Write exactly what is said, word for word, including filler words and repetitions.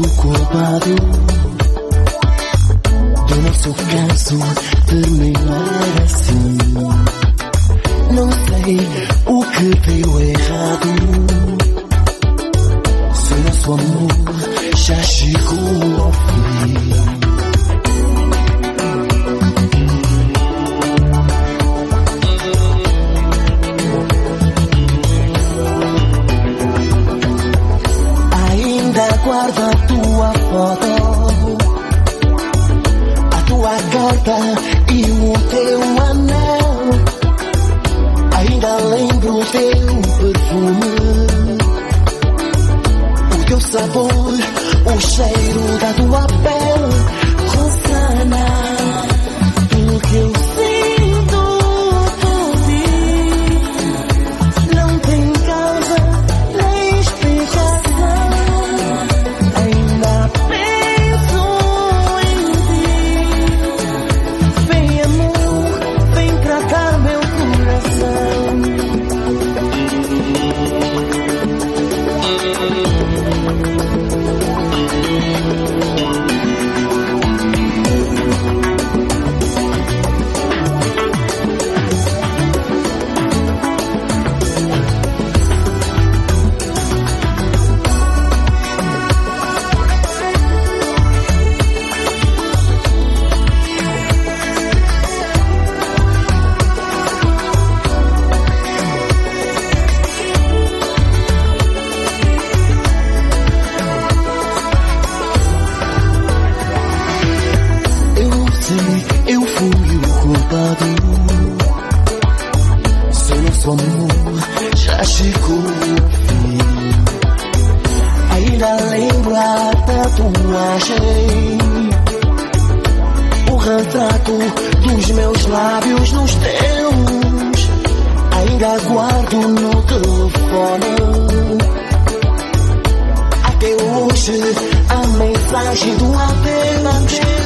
o culpado do nosso caso terminar assim. Não sei o que deu errado, se o nosso amor já chegou ao fim. Guarda a tua foto, a tua carta e o teu anel. Ainda lembro o teu perfume, o teu sabor, o cheiro da tua pele. Rosana, tudo que eu sinto por ti não tem causa nem explicação. Eu fui o culpado, se o nosso amor já chegou ao fim. Ainda lembro a tatuagem, o retrato dos meus lábios nos teus. Ainda guardo no telefone até hoje a mensagem do adeus.